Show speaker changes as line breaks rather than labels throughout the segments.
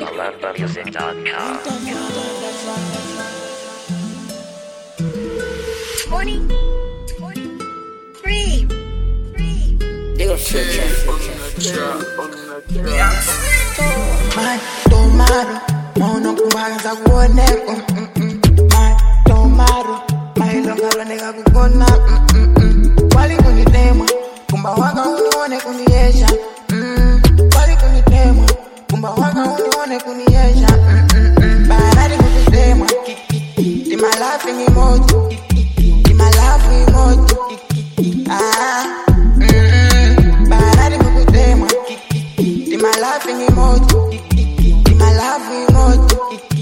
AlumbaMusic.com.
43.
My tomato, mono kumbaza kuoneko. My tomato, my longa nega kukona. Wali kunitema, kumba waka unione kuniesha. Wali kunitema, kumba waka unione kuniesha. Barari kunitema, di my laughing emoji, di my laughing emoji. Barari kunitema, di my laughing emoji, di my laughing emoji.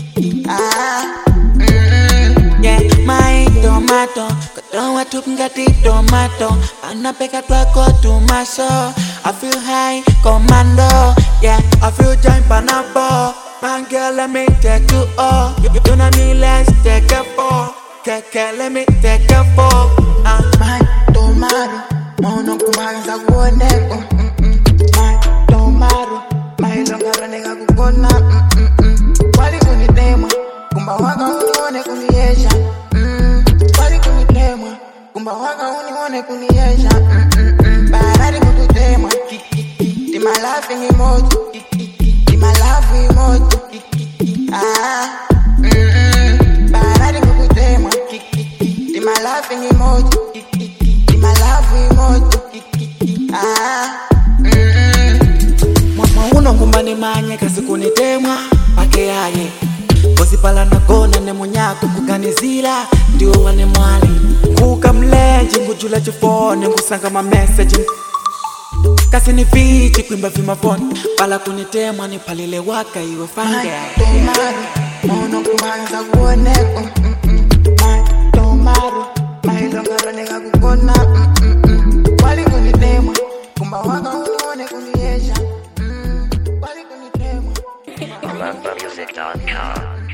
Yeah, my tomato, katonwa tupngati tomato, anapeka twako tumaso. I feel high, commando. Yeah, I feel giant panabo. Man, girl, let me take you all. You know me, let's take a fall. Let me take a fall.
My tomato, mono kumbaza kuoneko. My tomato, my longa nega kukona. Wali kunitema, kumba waka unione kuniesha. Wali kunitema, kumba waka unione kuniesha. Barari kunitema, di my laughing emoji, di my laughing emoji. Barari kunitema, di my laughing emoji, di my laughing emoji.
Uno ngumbani manye kasi kunitemwa pake yaye Kosipala na gona ne munyako kuganizila Ndiwo wane mwali Kuka mlenji ngujula chifone ngusanga ma message Kasi ni fichi kuimba vima phone Pala kunitemwa ni palile waka iwe fange
Tomato, mono kumbaza kuoneko. My tomato, my longa nega kukona. Wali kunitema, kumba waka unione kuniesha. Wali kunitema.
AlumbaMusic.com.